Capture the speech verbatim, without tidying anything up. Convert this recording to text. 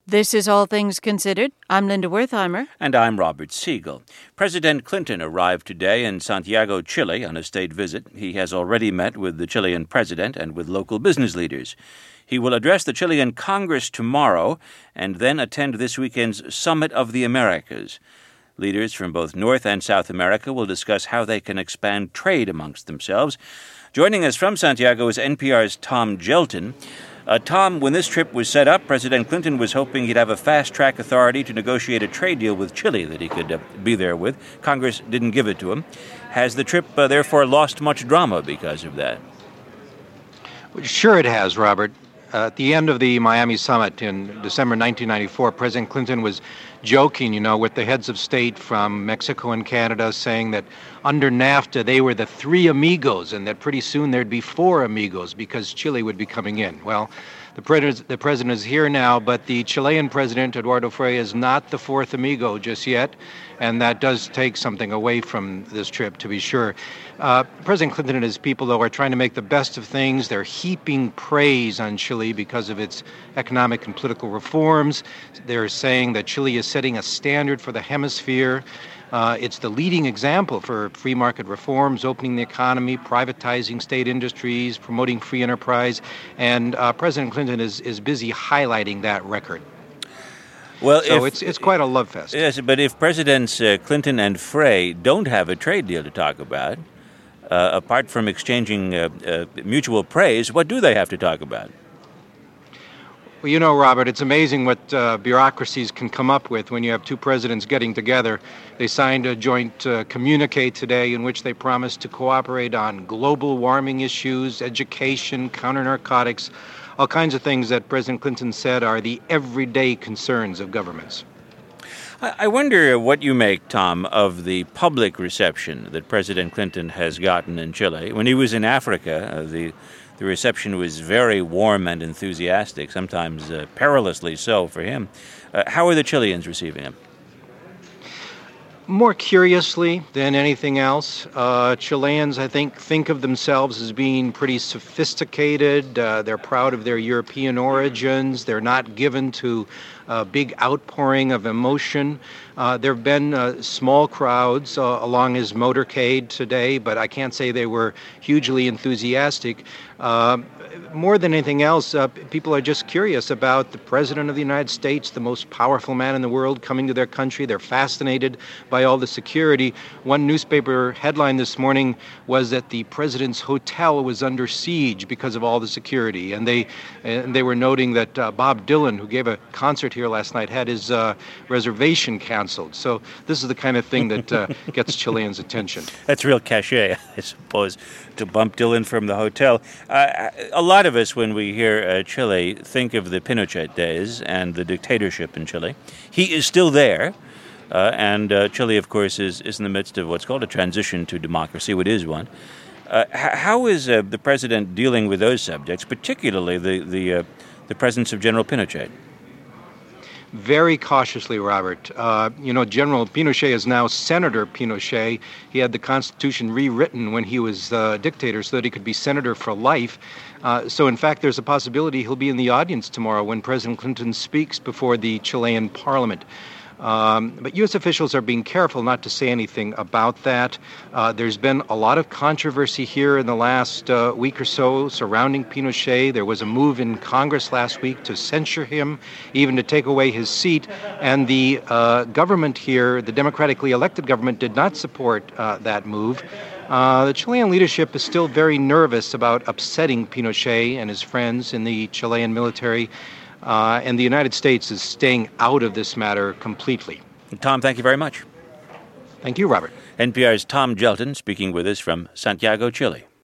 This is All Things Considered. I'm Linda Wertheimer. And I'm Robert Siegel. President Clinton arrived today in Santiago, Chile, on a state visit. He has already met with the Chilean president and with local business leaders. He will address the Chilean Congress tomorrow and then attend this weekend's Summit of the Americas. Leaders from both North and South America will discuss how they can expand trade amongst themselves. Joining us from Santiago is N P R's Tom Gjelten. Uh, Tom, when this trip was set up, President Clinton was hoping he'd have a fast-track authority to negotiate a trade deal with Chile that he could uh, be there with. Congress didn't give it to him. Has the trip, uh, therefore, lost much drama because of that? Well, sure it has, Robert. Uh, at the end of the Miami summit in December nineteen ninety-four, President Clinton was joking, you know, with the heads of state from Mexico and Canada, saying that under NAFTA they were the three amigos and that pretty soon there'd be four amigos because Chile would be coming in. Well, the president, the president is here now, but the Chilean president, Eduardo Frei, is not the fourth amigo just yet, and that does take something away from this trip, to be sure. Uh, President Clinton and his people, though, are trying to make the best of things. They're heaping praise on Chile because of its economic and political reforms. They're saying that Chile is setting a standard for the hemisphere. Uh, it's the leading example for free market reforms, opening the economy, privatizing state industries, promoting free enterprise, and uh, President Clinton is, is busy highlighting that record. Well, so if, it's it's quite a love fest. Yes, but if Presidents uh, Clinton and Frei don't have a trade deal to talk about, uh, apart from exchanging uh, uh, mutual praise, what do they have to talk about? Well, you know, Robert, it's amazing what uh, bureaucracies can come up with when you have two presidents getting together. They signed a joint uh, communique today in which they promised to cooperate on global warming issues, education, counter-narcotics, all kinds of things that President Clinton said are the everyday concerns of governments. I wonder what you make, Tom, of the public reception that President Clinton has gotten in Chile. When he was in Africa, uh, the the reception was very warm and enthusiastic, sometimes uh, perilously so for him. Uh, how are the Chileans receiving him? More curiously than anything else, uh, Chileans, I think, think of themselves as being pretty sophisticated. Uh, they're proud of their European origins. They're not given to a big outpouring of emotion. Uh, there have been uh, small crowds uh, along his motorcade today, but I can't say they were hugely enthusiastic. Uh, more than anything else, uh, people are just curious about the President of the United States, the most powerful man in the world, coming to their country. They're fascinated by all the security. One newspaper headline this morning was that the President's hotel was under siege because of all the security. And they and they were noting that uh, Bob Dylan, who gave a concert here last night, had his uh, reservation canceled. So this is the kind of thing that uh, gets Chileans' attention. That's real cachet, I suppose, to bump Dylan from the hotel. Uh, a lot of us, when we hear uh, Chile, think of the Pinochet days and the dictatorship in Chile. He is still there, uh, and uh, Chile, of course, is, is in the midst of what's called a transition to democracy, what is one. Uh, h- how is uh, the president dealing with those subjects, particularly the, the, uh, the presence of General Pinochet? Very cautiously, Robert. Uh, you know, General Pinochet is now Senator Pinochet. He had the Constitution rewritten when he was uh, dictator so that he could be senator for life. Uh, so, in fact, there's a possibility he'll be in the audience tomorrow when President Clinton speaks before the Chilean parliament. Um, but U S officials are being careful not to say anything about that. Uh, there's been a lot of controversy here in the last uh, week or so surrounding Pinochet. There was a move in Congress last week to censure him, even to take away his seat. And the uh, government here, the democratically elected government, did not support uh, that move. Uh, the Chilean leadership is still very nervous about upsetting Pinochet and his friends in the Chilean military. Uh, and the United States is staying out of this matter completely. Tom, thank you very much. Thank you, Robert. N P R's Tom Gjelten speaking with us from Santiago, Chile.